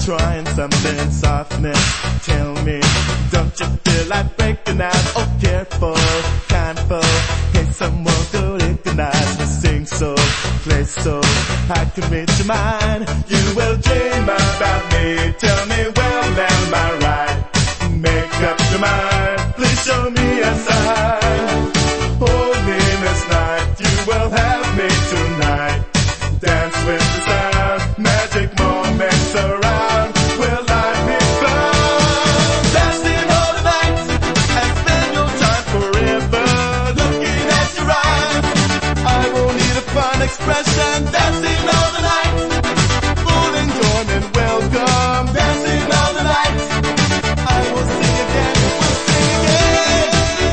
trying something softness. Tell me, don't you feel like breaking out? Oh, careful, kindful, hey, someone could recognize me. Sing so, play so, I can read your mind. You will dream about me. Tell me, well, am I right? Make up your mind. Please show me a sign. Hold me this night. You will have me tonight. Dance with the sound. Magic moments around. Will I be found? Dancing all the night and spend your time forever. Looking at your eyes, I won't need a fun expression. Dancing all the night, full enjoyment, welcome. Dancing all the night, I will sing again, we'll sing again.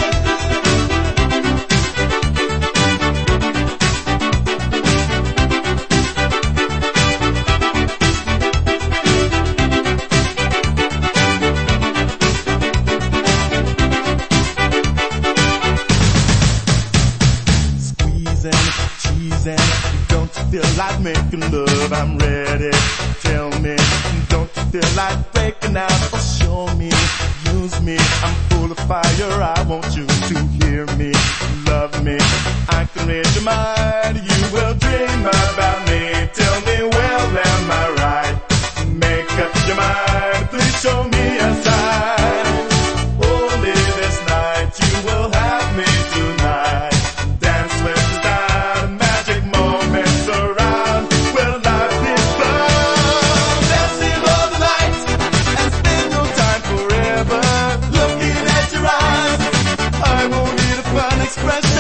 Squeezing, cheesing, don't you feel like making love? I'm ready. Tell me, don't you feel like breaking out? Oh, show me, use me. I'm full of fire. I want you to hear me, love me. I can read your mind. You will dream about me. Tell me, well, am I right? Make up your mind. Please show me a sign. Only this night you will have me tonight. Dance with the sound. Magic moments around. Will I be found? Dancing all the night and spend no time forever. Looking at your eyes, I won't need a fun expression.